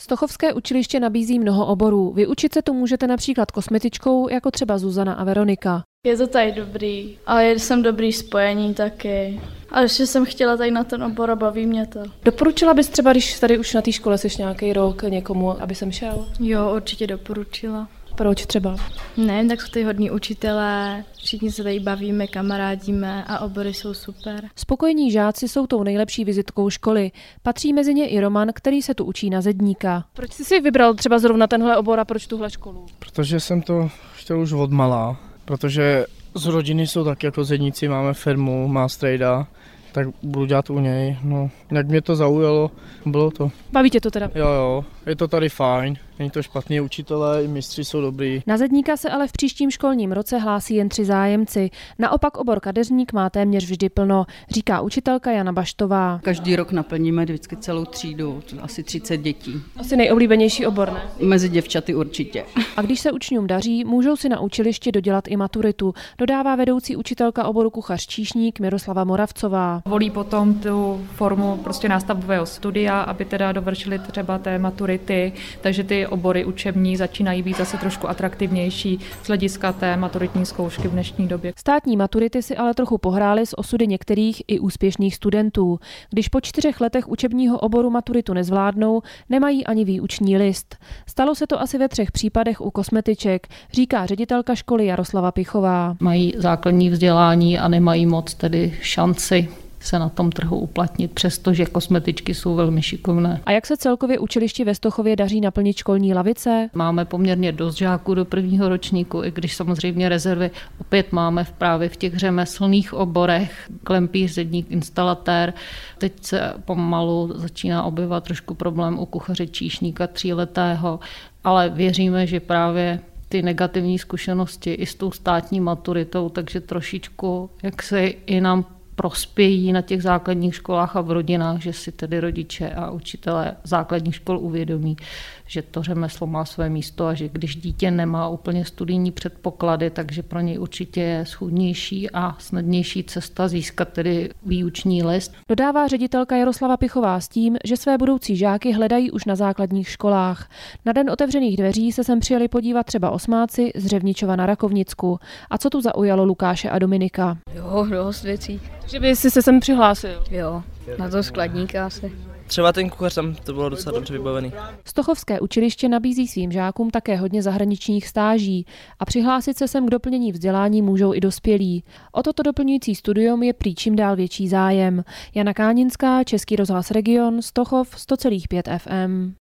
Stochovské učiliště nabízí mnoho oborů. Vyučit se tu můžete například kosmetičkou, jako třeba Zuzana a Veronika. Je to tady dobrý, ale jsem dobrý spojení taky. A ještě jsem chtěla tady na ten obor a baví mě to. Doporučila bys třeba, když tady už na té škole jsi nějaký rok, někomu, aby sem šel? Jo, určitě doporučila. Proč třeba? Ne, tak jsou tady hodní učitelé, všichni se tady bavíme, kamarádíme a obory jsou super. Spokojení žáci jsou tou nejlepší vizitkou školy. Patří mezi ně i Roman, který se tu učí na zedníka. Proč jsi si vybral třeba zrovna tenhle obor a proč tuhle školu? Protože jsem to chtěl už od malá, protože z rodiny jsou taky jako zedníci, máme firmu, má strejda, tak budu dělat u něj. No, jak mě to zaujalo, bylo to. Baví tě to teda? Jo, je to tady fajn, není to špatný, učitelé i mistři jsou dobrý. Na zedníka se ale v příštím školním roce hlásí jen 3 zájemci. Naopak obor kadeřník má téměř vždy plno, říká učitelka Jana Baštová. Každý rok naplníme vždycky celou třídu, asi 30 dětí. Asi nejoblíbenější obor, ne? Mezi děvčaty určitě. A když se učňům daří, můžou si na učilišti dodělat i maturitu, dodává vedoucí učitelka oboru kuchař číšník Miroslava Moravcová. Volí potom tu formu prostě nástavbového studia, aby teda dovršili třeba té maturity, takže ty obory učební začínají být zase trošku atraktivnější z hlediska té maturitní zkoušky v dnešní době. Státní maturity si ale trochu pohrály s osudy některých i úspěšných studentů. Když po 4 letech učebního oboru maturitu nezvládnou, nemají ani výuční list. Stalo se to asi ve 3 případech u kosmetiček, říká ředitelka školy Jaroslava Pichová. Mají základní vzdělání a nemají moc tedy šanci se na tom trhu uplatnit, přestože kosmetičky jsou velmi šikovné. A jak se celkově učilišti ve Stochově daří naplnit školní lavice? Máme poměrně dost žáků do 1. ročníku, i když samozřejmě rezervy opět máme právě v těch řemeslných oborech, klempíř, zedník, instalatér. Teď se pomalu začíná objevovat trošku problém u kuchaře číšníka 3letého, ale věříme, že právě ty negativní zkušenosti i s tou státní maturitou, takže trošičku, jak se i nám prospějí na těch základních školách a v rodinách, že si tedy rodiče a učitelé základních škol uvědomí, že to řemeslo má své místo a že když dítě nemá úplně studijní předpoklady, takže pro něj určitě je schůdnější a snadnější cesta získat tedy výuční list. Dodává ředitelka Jaroslava Pichová s tím, že své budoucí žáky hledají už na základních školách. Na den otevřených dveří se sem přijeli podívat třeba osmáci z Řevničova na Rakovnicku. A co tu zaujalo Lukáše a Dominika? Jo, dost věcí. Že by si se sem přihlásil? Jo, na to skladníka asi. Třeba ten kuchař tam to bylo docela dobře vybavený. Stochovské učiliště nabízí svým žákům také hodně zahraničních stáží a přihlásit se sem k doplnění vzdělání můžou i dospělí. O toto doplňující studium je prý čím dál větší zájem. Jana Káninská, Český rozhlas Region, Stochov 100,5 FM.